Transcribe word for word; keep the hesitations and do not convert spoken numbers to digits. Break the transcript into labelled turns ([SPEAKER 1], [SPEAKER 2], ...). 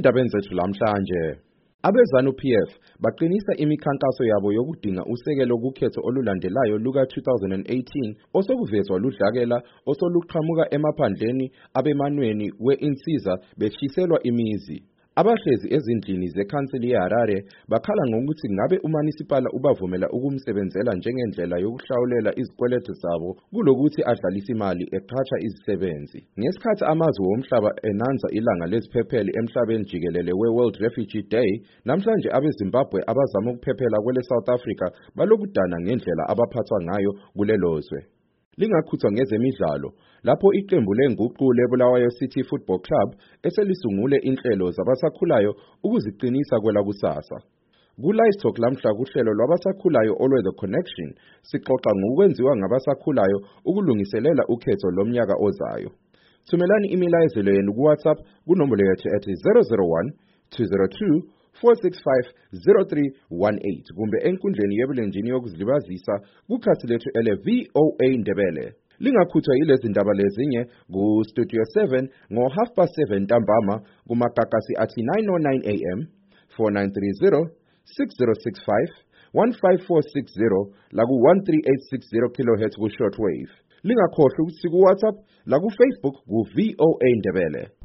[SPEAKER 1] endabeni zethu lamhlanje. Abezanu-P F baqinisa imikhankaso yabo yokudinga usekelo kukhetho olulandelayo luka two thousand eighteen osokuvezwa ludlakela osoluqhamuka emaphandleni abemanweni we-insiza beshiselwa imizi. Abahlezi ezindlini zekhansili yeHarare bakhala ngokuthi ngabe uMunicipal ubavumela ukumsebenzela njengendlela yokuhlawulela izikweletu zabo kulokuthi adlalise imali eqhatsha izisebenzi. Ngesikhathi amazwe womhlaba enanza ilanga leziphepheli emhlabeni jikelele we-World Refugee Day, namhlanje abeZimbabwe abazama ukuphephela kwele South Africa balokudana ngendlela abaphathwa ngayo kulelozwe. Lingakhuthwa ngezemidlalo lapho iqembu lenguqu leBulawayo City Football Club eselisungule inhlelo zabasakhulayo ukuziqinisa kwelakusasa. Ku-Livestock lamhla kuhlelo lwabasakhulayo All The Connection sixoxa ngokwenziwa ngabasakhulayo ukulungiselela ukhetho lomnyaka ozayo. Thumelani imilayezelo yenu ku-WhatsApp kunombolo yethu ethi zero zero one two zero two four six five zero three one eight kumbe enkundleni yebulenjini yokuzilibazisa kukhasi lethu ele V O A Ndebele. Lingakhuthwa yilezi ndaba lezinye ku-Studio seven ngo half past seven ntambama kumagagasi athi nine oh nine A M, four nine three zero, six zero six five, one five four six zero la ku one three eight six zero kilohertz ku shortwave. Lingakhohlwa ukuthi ku-WhatsApp la ku Facebook ku V O A Ndebele.